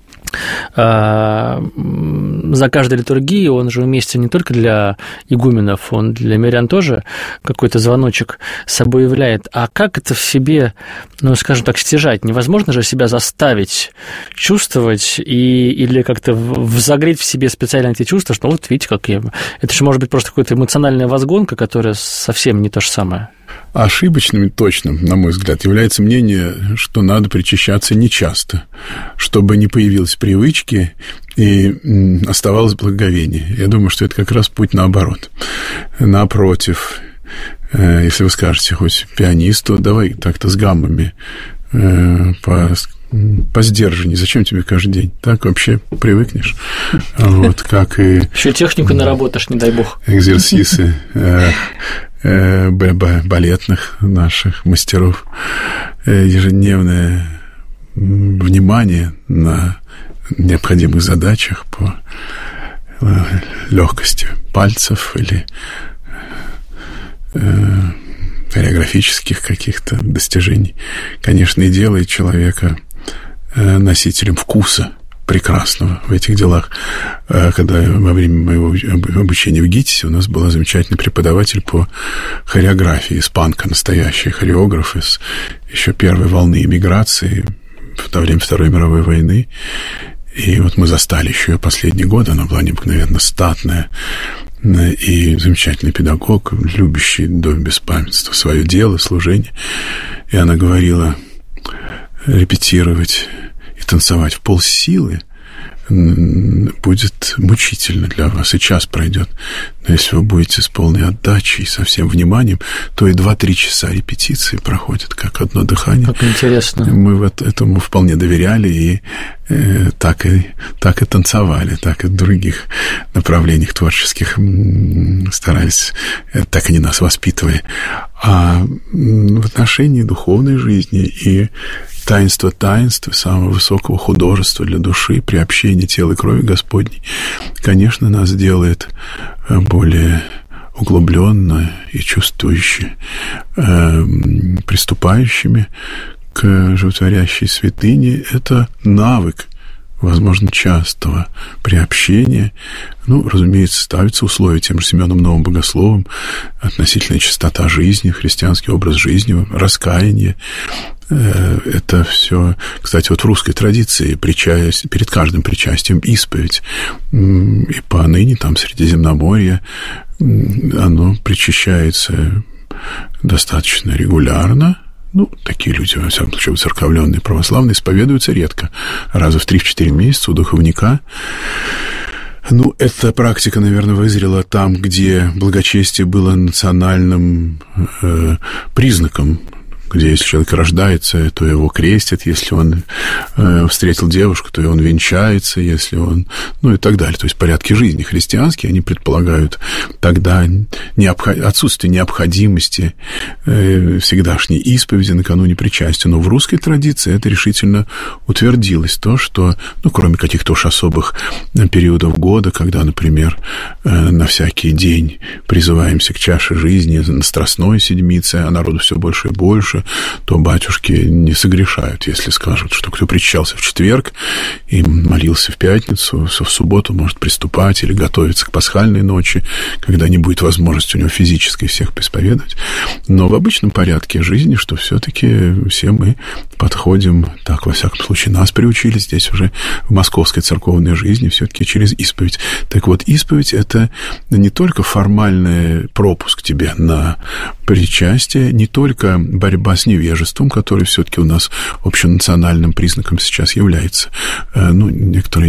за каждой литургией, он же уместен не только для игуменов, он для мирян тоже какой-то звоночек с собой являет. А как это в себе, скажем так, стяжать? Невозможно же себя заставить чувствовать или как-то взогреть в себе специально эти чувства, что видите, как я... Это же может быть просто какая-то эмоциональная возгонка, которая совсем не то же самое. Ошибочным и точным, на мой взгляд, является мнение, что надо причащаться нечасто, чтобы не появилось привычки и оставалось благоговение. Я думаю, что это как раз путь наоборот. Напротив, если вы скажете хоть пианисту, давай так-то с гаммами по сдержанней. Зачем тебе каждый день? Так вообще привыкнешь. Как и... Еще технику наработаешь, не дай бог. Экзерсисы балетных наших мастеров, ежедневное внимание на необходимых задачах по легкости пальцев или хореографических каких-то достижений, конечно, и делает человека носителем вкуса прекрасного в этих делах. Когда во время моего обучения в ГИТИСе у нас была замечательный преподаватель по хореографии, испанка, настоящий хореограф из еще первой волны эмиграции во время Второй мировой войны. И мы застали еще ее последний год, она была необыкновенно статная и замечательный педагог, любящий до беспамятства свое дело, служение. И она говорила: репетировать и танцевать в полсилы будет мучительно для вас, и час пройдет. Но если вы будете с полной отдачей и со всем вниманием, то и 2-3 часа репетиции проходят как одно дыхание. Как интересно. Мы этому вполне доверяли и так и танцевали, так и в других направлениях творческих старались, так они нас воспитывали. А в отношении духовной жизни и таинство самого высокого художества для души, приобщения тела и крови Господней, конечно, нас делает более углубленно и чувствующе приступающими к животворящей святыне. Это навык, возможно, частого приобщения. Разумеется, ставится условие тем же Семеном Новым Богословом: относительная чистота жизни, христианский образ жизни, раскаяние. Это все, кстати, в русской традиции перед каждым причастием исповедь. И поныне там Средиземноморье оно причащается достаточно регулярно. Такие люди, во всяком случае, уцерковленные православные, исповедуются редко, раза в 3-4 месяца у духовника. Эта практика, наверное, вызрела там, где благочестие было национальным признаком, где если человек рождается, то его крестят, если он встретил девушку, то он венчается, если он... и так далее. То есть порядки жизни христианские, они предполагают тогда отсутствие необходимости всегдашней исповеди накануне причастия. Но в русской традиции это решительно утвердилось, то, что, кроме каких-то уж особых периодов года, когда, например, на всякий день призываемся к чаше жизни на Страстной Седмице, а народу все больше и больше, лучше, то батюшки не согрешают, если скажут, что кто причащался в четверг и молился в пятницу, в субботу может приступать или готовиться к пасхальной ночи, когда не будет возможности у него физической всех исповедовать. Но в обычном порядке жизни, что все-таки все мы подходим, так, во всяком случае, нас приучили здесь уже в московской церковной жизни все-таки через исповедь. Так вот, исповедь – это не только формальный пропуск тебе на причастие, не только борьба с невежеством, который все-таки у нас общенациональным признаком сейчас является. Некоторые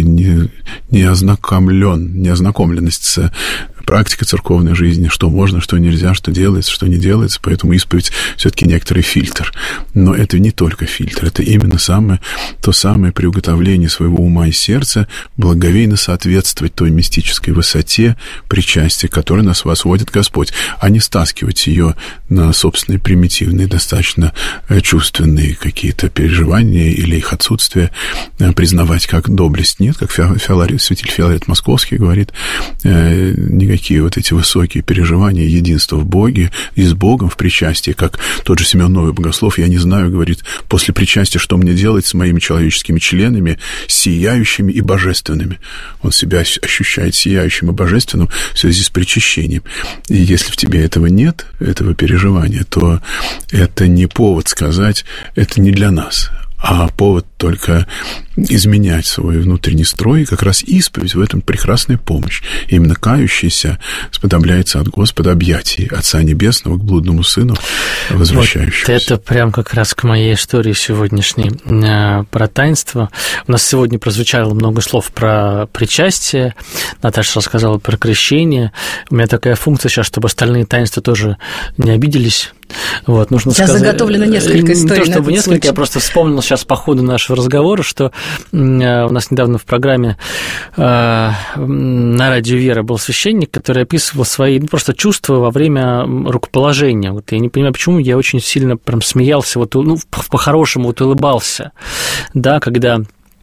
неознакомленность с практика церковной жизни, что можно, что нельзя, что делается, что не делается, поэтому исповедь все-таки некоторый фильтр. Но это не только фильтр, это именно то самое приуготовление своего ума и сердца, благоговейно соответствовать той мистической высоте причастия, к которой нас возводит Господь, а не стаскивать ее на собственные примитивные, достаточно чувственные какие-то переживания или их отсутствие, признавать как доблесть. Нет, как святитель Филарет Московский говорит, никакие вот эти высокие переживания единства в Боге и с Богом в причастии, как тот же Семен Новый Богослов, я не знаю, говорит, после причастия, что мне делать с моими человеческими членами, сияющими и божественными. Он себя ощущает сияющим и божественным в связи с причащением. И если в тебе этого нет, этого переживания, то это не повод сказать, это не для нас, а повод только изменять свой внутренний строй, и как раз исповедь в этом прекрасная помощь. Именно кающийся сподобляется от Господа объятий Отца Небесного к блудному Сыну возвращающегося. Вот это прям как раз к моей истории сегодняшней про таинство. У нас сегодня прозвучало много слов про причастие, Наташа рассказала про крещение. У меня такая функция сейчас, чтобы остальные таинства тоже не обиделись. Вот, нужно сейчас сказать, заготовлено несколько историй. Не то, чтобы несколько, случай. Я просто вспомнил сейчас по ходу нашего разговора, что у нас недавно в программе на радио «Вера» был священник, который описывал свои просто чувства во время рукоположения. Вот я не понимаю, почему я очень сильно прям смеялся, по-хорошему улыбался, да, когда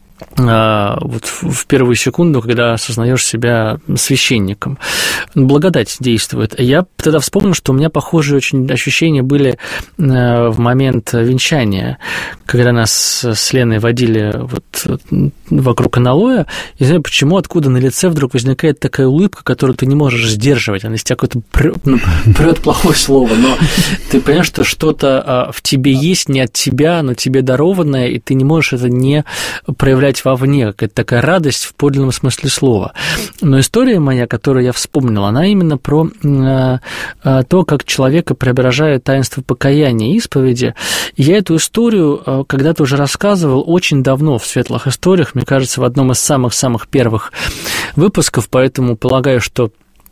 вот в первую секунду, когда осознаешь себя священником. Благодать действует. Я тогда вспомнил, что у меня похожие очень ощущения были в момент венчания, когда нас с Леной водили вот вокруг аналоя, и не знаю почему, откуда на лице вдруг возникает такая улыбка, которую ты не можешь сдерживать. Она из тебя какое-то прёт плохое слово, но ты понимаешь, что что-то в тебе есть, не от тебя, но тебе дарованное, и ты не можешь это не проявлять вовне, какая-то такая радость в подлинном смысле слова. Но история моя, которую я вспомнил, она именно про то, как человека преображает таинство покаяния и исповеди. И я эту историю когда-то уже рассказывал очень давно в «Светлых историях», мне кажется, в одном из самых-самых первых выпусков, поэтому полагаю, что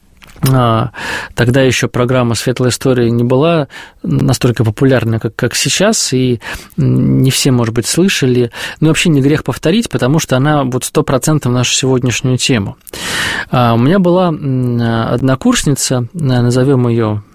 тогда еще программа «Светлая история» не была настолько популярна, как сейчас, и не все, может быть, слышали. Но вообще не грех повторить, потому что она вот 100% нашу сегодняшнюю тему. У меня была однокурсница, назовем ее,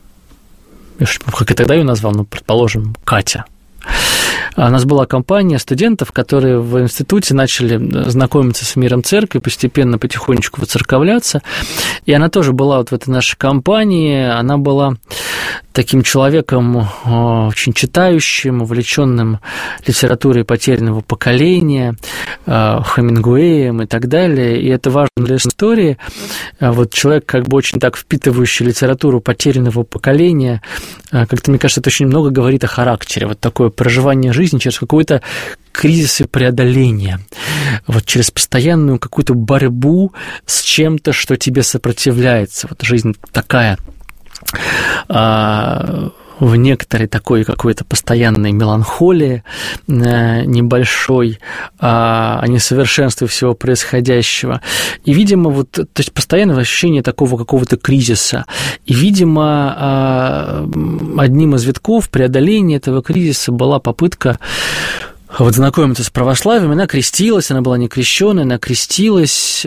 как я тогда ее назвал, предположим, Катя. У нас была компания студентов, которые в институте начали знакомиться с миром церкви, постепенно, потихонечку воцерковляться. И она тоже была вот в этой нашей компании. Она была таким человеком очень читающим, увлеченным литературой потерянного поколения, Хемингуэем и так далее. И это важно для истории. Вот человек, как бы очень так впитывающий литературу потерянного поколения, как-то, мне кажется, это очень много говорит о характере. Вот такое проживание жизни через какой-то кризис и преодоление, вот через постоянную какую-то борьбу с чем-то, что тебе сопротивляется. Вот жизнь такая в некоторой такой какой-то постоянной меланхолии небольшой, о несовершенстве всего происходящего. И, видимо, вот, то есть постоянное ощущение такого какого-то кризиса. И, видимо, одним из витков преодоления этого кризиса была попытка вот знакомиться с православием. Она крестилась, она была не крещённая, она крестилась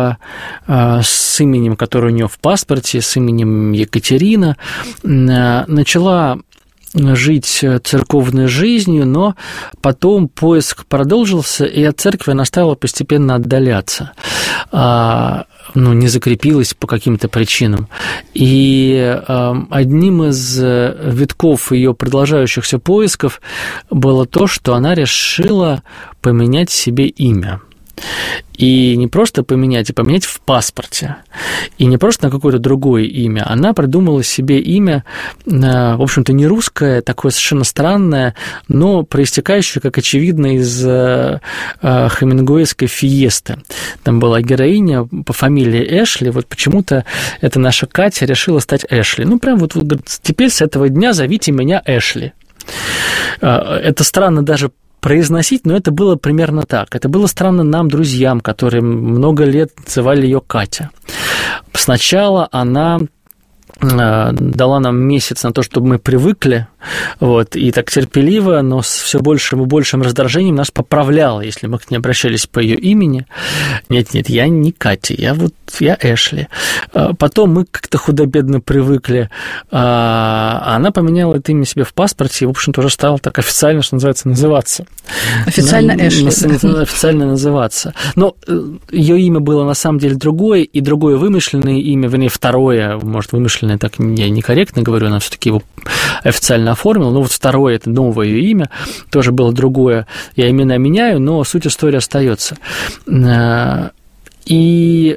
с именем, которое у нее в паспорте, с именем Екатерина, начала жить церковной жизнью, но потом поиск продолжился, и от церкви она стала постепенно отдаляться. не закрепилась по каким-то причинам. И одним из витков ее продолжающихся поисков было то, что она решила поменять себе имя. И не просто поменять, а поменять в паспорте. И не просто на какое-то другое имя. Она придумала себе имя, в общем-то, не русское, такое совершенно странное, но проистекающее, как очевидно, из хемингуэйской «Фиесты». Там была героиня по фамилии Эшли. Вот почему-то эта наша Катя решила стать Эшли. Прям вот теперь с этого дня зовите меня Эшли. Это странно даже произносить, но это было примерно так. Это было странно нам, друзьям, которые много лет называли ее Катя. Сначала она дала нам месяц на то, чтобы мы привыкли, и так терпеливо, но с все большим и большим раздражением нас поправляла, если мы к ней обращались по ее имени. Нет, я не Катя, я Эшли. Потом мы как-то худо-бедно привыкли, а она поменяла это имя себе в паспорте и, в общем-то, уже стала так официально, что называется, называться. Официально Эшли. Официально называться. Но ее имя было на самом деле другое, и другое вымышленное имя, вернее, второе, может, вымышленное, так я некорректно говорю, она все-таки его официально оформила, но второе, это новое ее имя, тоже было другое. Я имена меняю, но суть истории остается. И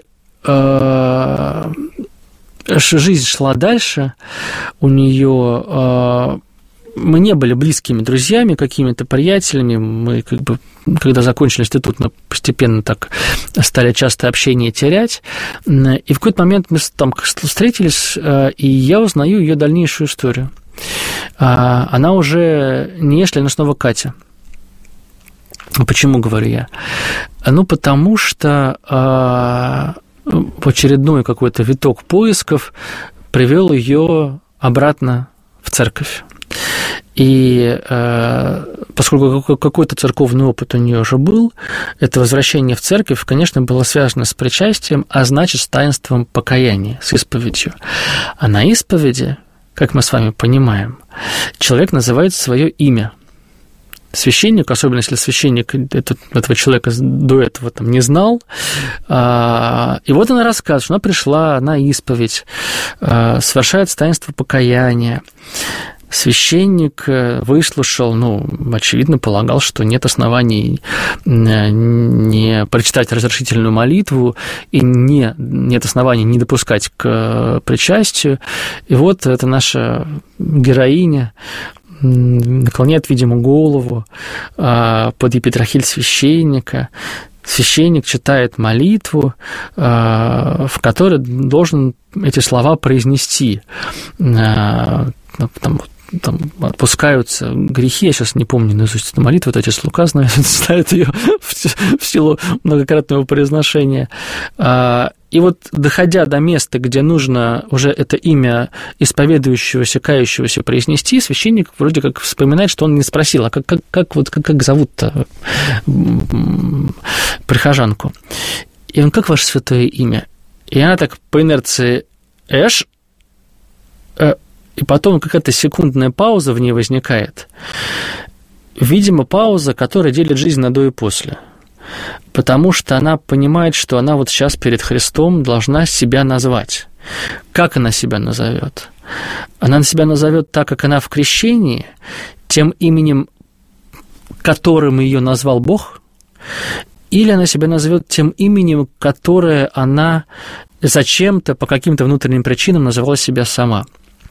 жизнь шла дальше, у нее... Мы не были близкими друзьями, какими-то приятелями. Мы, когда закончили институт, мы постепенно так стали часто общение терять. И в какой-то момент мы там встретились, и я узнаю ее дальнейшую историю. Она уже не Эшли, она снова Катя. Почему говорю я? Потому что очередной какой-то виток поисков привел ее обратно в церковь. И поскольку какой-то церковный опыт у нее уже был, это возвращение в церковь, конечно, было связано с причастием, а значит, с таинством покаяния, с исповедью. А на исповеди, как мы с вами понимаем, человек называет свое имя. Священник, особенно если священник этого человека до этого не знал. И вот она рассказывает, что она пришла на исповедь, совершает таинство покаяния. Священник выслушал, очевидно, полагал, что нет оснований не прочитать разрешительную молитву и нет оснований не допускать к причастию. И вот эта наша героиня наклоняет, видимо, голову под епитрахиль священника. Священник читает молитву, в которой должен эти слова произнести. Там отпускаются грехи, я сейчас не помню наизусть эту молитву, вот отец Лука знает, ставит ее в силу многократного произношения. И вот, доходя до места, где нужно уже это имя исповедующегося, кающегося произнести, священник вроде как вспоминает, что он не спросил, а как зовут-то прихожанку. И он: как ваше святое имя? И она так по инерции: Эш. И потом какая-то секундная пауза в ней возникает. Видимо, пауза, которая делит жизнь на до и после. Потому что она понимает, что она вот сейчас перед Христом должна себя назвать. Как она себя назовет? Она себя назовет так, как она в крещении, тем именем, которым ее назвал Бог, или она себя назовет тем именем, которое она зачем-то, по каким-то внутренним причинам называла себя сама.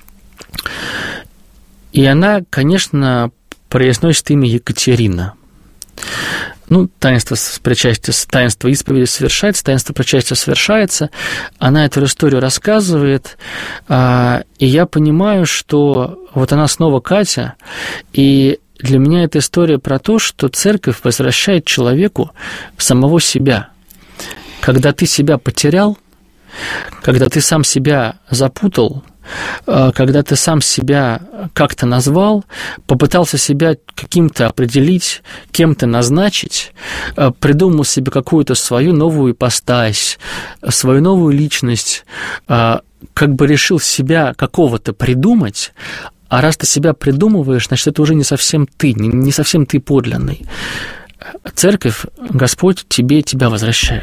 И она, конечно, произносит имя Екатерина. Таинство причастия, таинство исповеди совершается, таинство причастия совершается. Она эту историю рассказывает, и я понимаю, что вот она снова Катя, и для меня эта история про то, что церковь возвращает человеку самого себя. Когда ты себя потерял, когда ты сам себя запутал, когда ты сам себя как-то назвал, попытался себя каким-то определить, кем-то назначить, придумал себе какую-то свою новую ипостась, свою новую личность, как бы решил себя какого-то придумать, а раз ты себя придумываешь, значит, это уже не совсем ты, не совсем ты подлинный. Церковь, Господь тебя возвращает.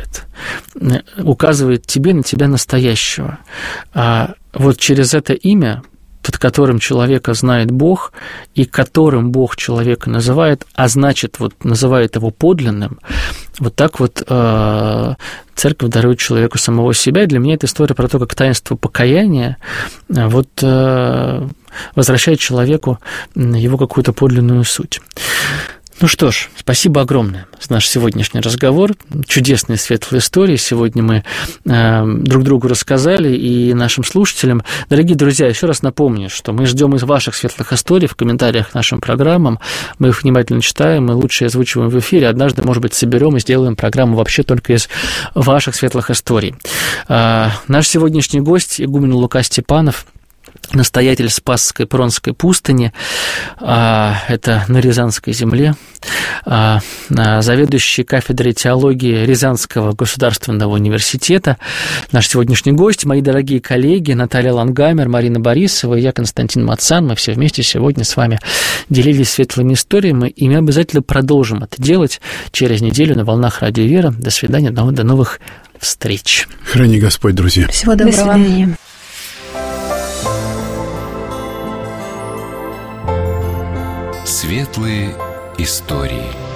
указывает тебе на тебя настоящего. А вот через это имя, под которым человека знает Бог, и которым Бог человека называет, а значит, вот называет его подлинным, вот так вот церковь дарует человеку самого себя. И для меня эта история про то, как таинство покаяния вот возвращает человеку его какую-то подлинную суть. Ну что ж, спасибо огромное за наш сегодняшний разговор. Чудесные светлые истории сегодня мы друг другу рассказали и нашим слушателям. Дорогие друзья, еще раз напомню, что мы ждем из ваших светлых историй в комментариях к нашим программам. Мы их внимательно читаем, мы лучше озвучиваем в эфире. Однажды, может быть, соберем и сделаем программу вообще только из ваших светлых историй. Наш сегодняшний гость, игумен Лука Степанов, настоятель Спасской Пронской пустыни, это на Рязанской земле, заведующий кафедрой теологии Рязанского государственного университета. Наш сегодняшний гость, мои дорогие коллеги Наталья Лангамер, Марина Борисова и я, Константин Мацан. Мы все вместе сегодня с вами делились светлыми историями, и мы обязательно продолжим это делать через неделю на волнах Радио Вера. До свидания, до новых встреч. Храни Господь, друзья. Всего доброго. До свидания. Светлые истории.